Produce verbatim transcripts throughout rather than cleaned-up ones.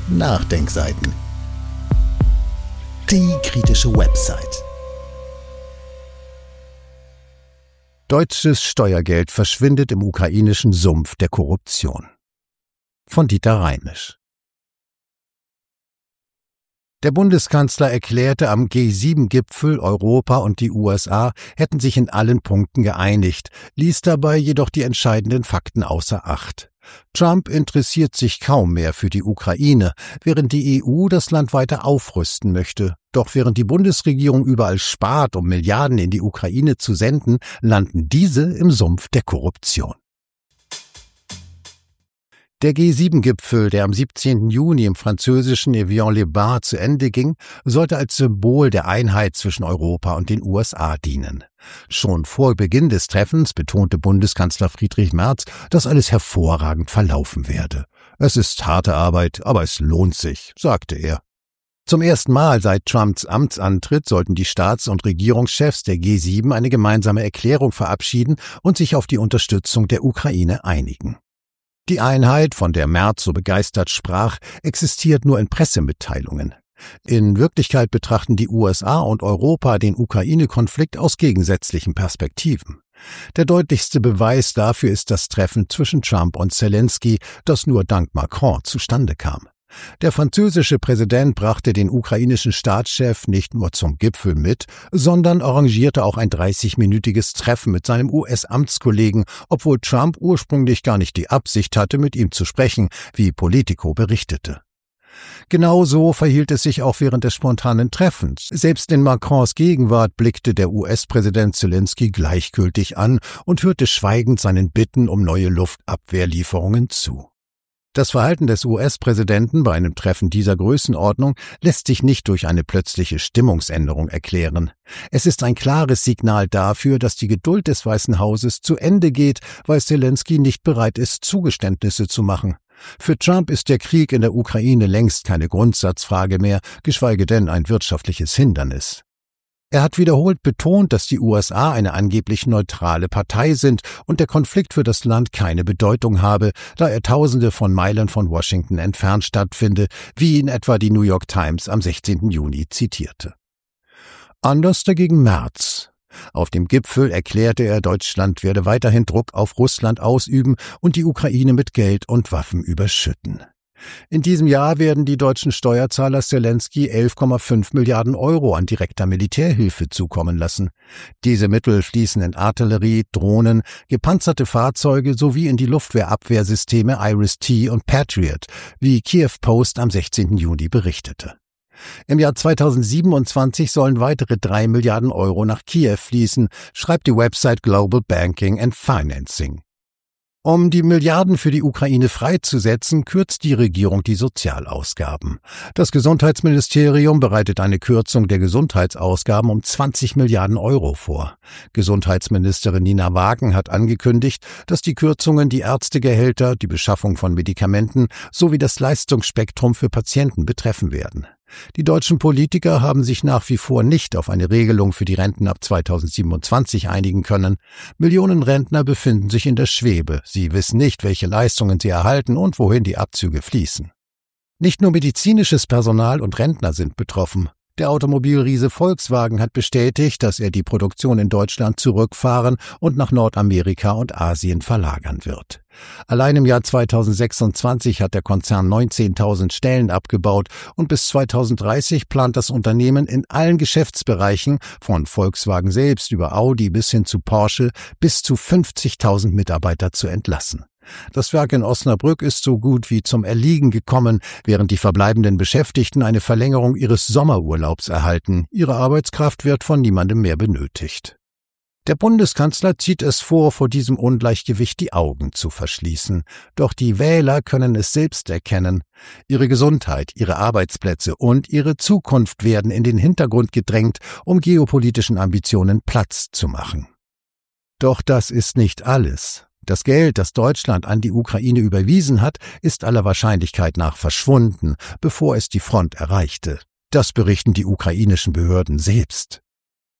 Nachdenkseiten. Die kritische Website. Deutsches Steuergeld verschwindet im ukrainischen Sumpf der Korruption. Von Dieter Reimisch. Der Bundeskanzler erklärte, am G sieben Gipfel Europa und die U S A hätten sich in allen Punkten geeinigt, ließ dabei jedoch die entscheidenden Fakten außer Acht. Trump interessiert sich kaum mehr für die Ukraine, während die E U das Land weiter aufrüsten möchte. Doch während die Bundesregierung überall spart, um Milliarden in die Ukraine zu senden, landen diese im Sumpf der Korruption. Der G sieben Gipfel, der am siebzehnten Juni im französischen Evian-les-Bains zu Ende ging, sollte als Symbol der Einheit zwischen Europa und den U S A dienen. Schon vor Beginn des Treffens betonte Bundeskanzler Friedrich Merz, dass alles hervorragend verlaufen werde. Es ist harte Arbeit, aber es lohnt sich, sagte er. Zum ersten Mal seit Trumps Amtsantritt sollten die Staats- und Regierungschefs der G sieben eine gemeinsame Erklärung verabschieden und sich auf die Unterstützung der Ukraine einigen. Die Einheit, von der Merz so begeistert sprach, existiert nur in Pressemitteilungen. In Wirklichkeit betrachten die U S A und Europa den Ukraine-Konflikt aus gegensätzlichen Perspektiven. Der deutlichste Beweis dafür ist das Treffen zwischen Trump und Zelensky, das nur dank Macron zustande kam. Der französische Präsident brachte den ukrainischen Staatschef nicht nur zum Gipfel mit, sondern arrangierte auch ein dreißigminütiges Treffen mit seinem U S-Amtskollegen, obwohl Trump ursprünglich gar nicht die Absicht hatte, mit ihm zu sprechen, wie Politico berichtete. Genauso verhielt es sich auch während des spontanen Treffens. Selbst in Macrons Gegenwart blickte der U S-Präsident Zelensky gleichgültig an und hörte schweigend seinen Bitten um neue Luftabwehrlieferungen zu. Das Verhalten des U S-Präsidenten bei einem Treffen dieser Größenordnung lässt sich nicht durch eine plötzliche Stimmungsänderung erklären. Es ist ein klares Signal dafür, dass die Geduld des Weißen Hauses zu Ende geht, weil Zelensky nicht bereit ist, Zugeständnisse zu machen. Für Trump ist der Krieg in der Ukraine längst keine Grundsatzfrage mehr, geschweige denn ein wirtschaftliches Hindernis. Er hat wiederholt betont, dass die U S A eine angeblich neutrale Partei sind und der Konflikt für das Land keine Bedeutung habe, da er Tausende von Meilen von Washington entfernt stattfinde, wie ihn etwa die New York Times am sechzehnten Juni zitierte. Anders dagegen Merz. Auf dem Gipfel erklärte er, Deutschland werde weiterhin Druck auf Russland ausüben und die Ukraine mit Geld und Waffen überschütten. In diesem Jahr werden die deutschen Steuerzahler Zelensky elf Komma fünf Milliarden Euro an direkter Militärhilfe zukommen lassen. Diese Mittel fließen in Artillerie, Drohnen, gepanzerte Fahrzeuge sowie in die Luftwehrabwehrsysteme Iris-T und Patriot, wie Kiew Post am sechzehnten Juni berichtete. Im Jahr zweitausendsiebenundzwanzig sollen weitere drei Milliarden Euro nach Kiew fließen, schreibt die Website Global Banking and Financing. Um die Milliarden für die Ukraine freizusetzen, kürzt die Regierung die Sozialausgaben. Das Gesundheitsministerium bereitet eine Kürzung der Gesundheitsausgaben um zwanzig Milliarden Euro vor. Gesundheitsministerin Nina Wagen hat angekündigt, dass die Kürzungen die Ärztegehälter, die Beschaffung von Medikamenten sowie das Leistungsspektrum für Patienten betreffen werden. Die deutschen Politiker haben sich nach wie vor nicht auf eine Regelung für die Renten ab zweitausendsiebenundzwanzig einigen können. Millionen Rentner befinden sich in der Schwebe. Sie wissen nicht, welche Leistungen sie erhalten und wohin die Abzüge fließen. Nicht nur medizinisches Personal und Rentner sind betroffen. Der Automobilriese Volkswagen hat bestätigt, dass er die Produktion in Deutschland zurückfahren und nach Nordamerika und Asien verlagern wird. Allein im Jahr zweitausendsechsundzwanzig hat der Konzern neunzehntausend Stellen abgebaut und bis zweitausenddreißig plant das Unternehmen in allen Geschäftsbereichen, von Volkswagen selbst über Audi bis hin zu Porsche, bis zu fünfzigtausend Mitarbeiter zu entlassen. Das Werk in Osnabrück ist so gut wie zum Erliegen gekommen, während die verbleibenden Beschäftigten eine Verlängerung ihres Sommerurlaubs erhalten. Ihre Arbeitskraft wird von niemandem mehr benötigt. Der Bundeskanzler zieht es vor, vor diesem Ungleichgewicht die Augen zu verschließen. Doch die Wähler können es selbst erkennen. Ihre Gesundheit, ihre Arbeitsplätze und ihre Zukunft werden in den Hintergrund gedrängt, um geopolitischen Ambitionen Platz zu machen. Doch das ist nicht alles. Das Geld, das Deutschland an die Ukraine überwiesen hat, ist aller Wahrscheinlichkeit nach verschwunden, bevor es die Front erreichte. Das berichten die ukrainischen Behörden selbst.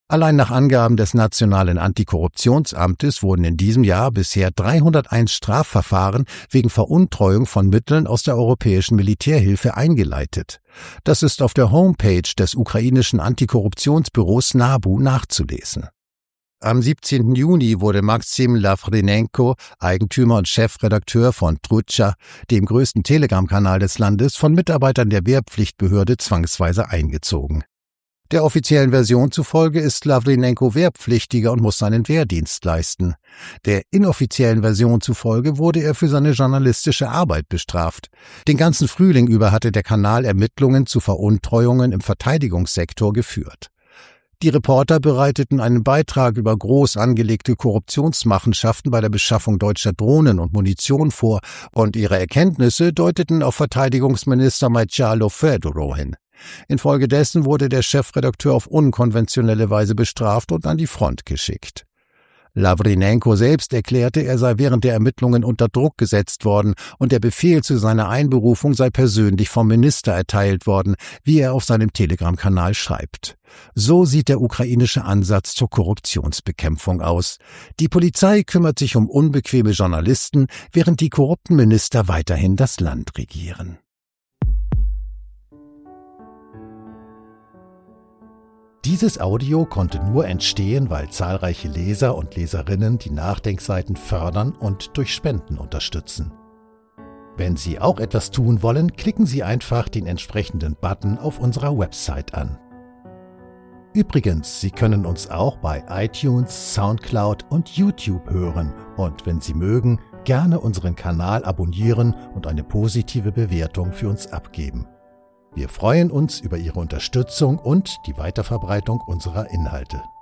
Allein nach Angaben des Nationalen Antikorruptionsamtes wurden in diesem Jahr bisher dreihunderteins Strafverfahren wegen Veruntreuung von Mitteln aus der europäischen Militärhilfe eingeleitet. Das ist auf der Homepage des ukrainischen Antikorruptionsbüros NABU nachzulesen. Am siebzehnten Juni wurde Maxim Lawrynenko, Eigentümer und Chefredakteur von Trutcha, dem größten Telegram-Kanal des Landes, von Mitarbeitern der Wehrpflichtbehörde zwangsweise eingezogen. Der offiziellen Version zufolge ist Lawrynenko Wehrpflichtiger und muss seinen Wehrdienst leisten. Der inoffiziellen Version zufolge wurde er für seine journalistische Arbeit bestraft. Den ganzen Frühling über hatte der Kanal Ermittlungen zu Veruntreuungen im Verteidigungssektor geführt. Die Reporter bereiteten einen Beitrag über groß angelegte Korruptionsmachenschaften bei der Beschaffung deutscher Drohnen und Munition vor, und ihre Erkenntnisse deuteten auf Verteidigungsminister Marcelo Fedorov hin. Infolgedessen wurde der Chefredakteur auf unkonventionelle Weise bestraft und an die Front geschickt. Lawrynenko selbst erklärte, er sei während der Ermittlungen unter Druck gesetzt worden und der Befehl zu seiner Einberufung sei persönlich vom Minister erteilt worden, wie er auf seinem Telegram-Kanal schreibt. So sieht der ukrainische Ansatz zur Korruptionsbekämpfung aus. Die Polizei kümmert sich um unbequeme Journalisten, während die korrupten Minister weiterhin das Land regieren. Dieses Audio konnte nur entstehen, weil zahlreiche Leser und Leserinnen die Nachdenkseiten fördern und durch Spenden unterstützen. Wenn Sie auch etwas tun wollen, klicken Sie einfach den entsprechenden Button auf unserer Website an. Übrigens, Sie können uns auch bei iTunes, Soundcloud und YouTube hören und, wenn Sie mögen, gerne unseren Kanal abonnieren und eine positive Bewertung für uns abgeben. Wir freuen uns über Ihre Unterstützung und die Weiterverbreitung unserer Inhalte.